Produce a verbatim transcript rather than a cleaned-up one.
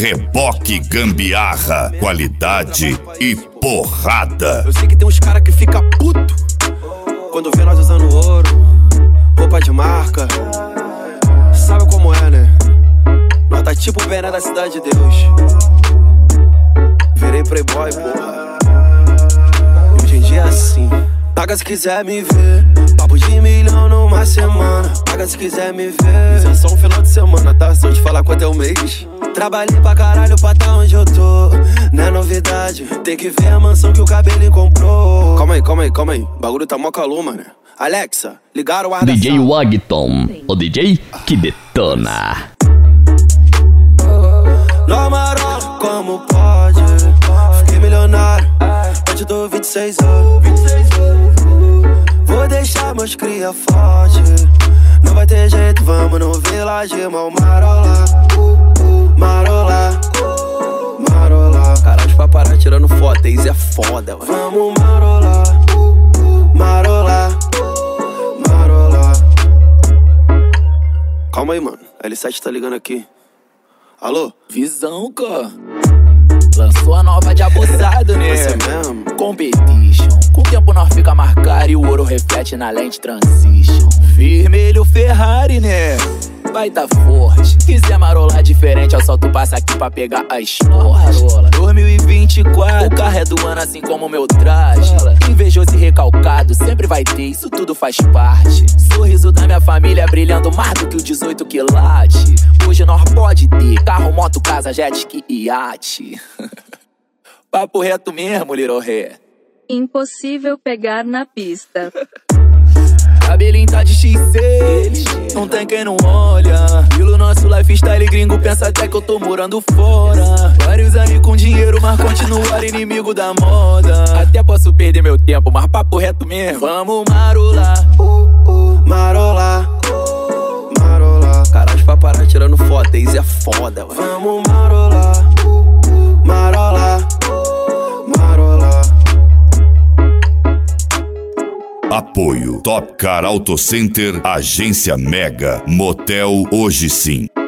Reboque Gambiarra, qualidade e porrada. Eu sei que tem uns cara que fica puto quando vê nós usando ouro, roupa de marca. Sabe como é, né? Nós tá tipo o Bené da Cidade de Deus. Virei playboy, porra. E hoje em dia é assim. Paga se quiser me ver, papo de milhão numa semana. Paga se quiser me ver, isso é só um final de semana, tá? Se eu te falar quanto é o mês. Trabalhei pra caralho pra tá onde eu tô. Não é novidade, tem que ver a mansão que o cabelo comprou. Calma aí, calma aí, calma aí, o bagulho tá mó calor, mano. Alexa, ligaram o ar D J Wagton, o D J que detona. Não marola, como pode? Fiquei milionário, hoje tô vinte e seis anos. Vou deixar meus cria forte. Não vai ter jeito, vamos no Village Mall marola. Marola, marola. Caralho, os paparazzi tirando foto, isso é foda, mano. Vamos marola, marola, marola. Calma aí, mano, a L sete tá ligando aqui. Alô? Visão, cara. Lançou a nova de abusado, né? Você mesmo? Competition. Com o tempo nós fica marcado e o ouro reflete na lente transition. Vermelho Ferrari, né? Vai tá forte. Quiser marolar diferente, eu solto passa aqui pra pegar a esporte. dois mil e vinte e quatro, o carro é do ano assim como o meu traje. Invejoso e recalcado, sempre vai ter, isso tudo faz parte. Sorriso da minha família brilhando mais do que o dezoito quilate. Hoje nós pode ter carro, moto, casa, jet ski e iate. Papo reto mesmo, Little Ré. Impossível pegar na pista. Cabelinho tá de X seis, não tem quem não olha. Pelo nosso lifestyle gringo, pensa até que eu tô morando fora. Vários anos com dinheiro, mas continuar inimigo da moda. Até posso perder meu tempo, mas papo reto mesmo. Vamos marolar, marola, marola. Caralho, os paparazzi tirando foto, isso é foda, mano. Vamos marola, marola, marola. Apoio Top Car Auto Center, Agência Mega, Motel Hoje Sim.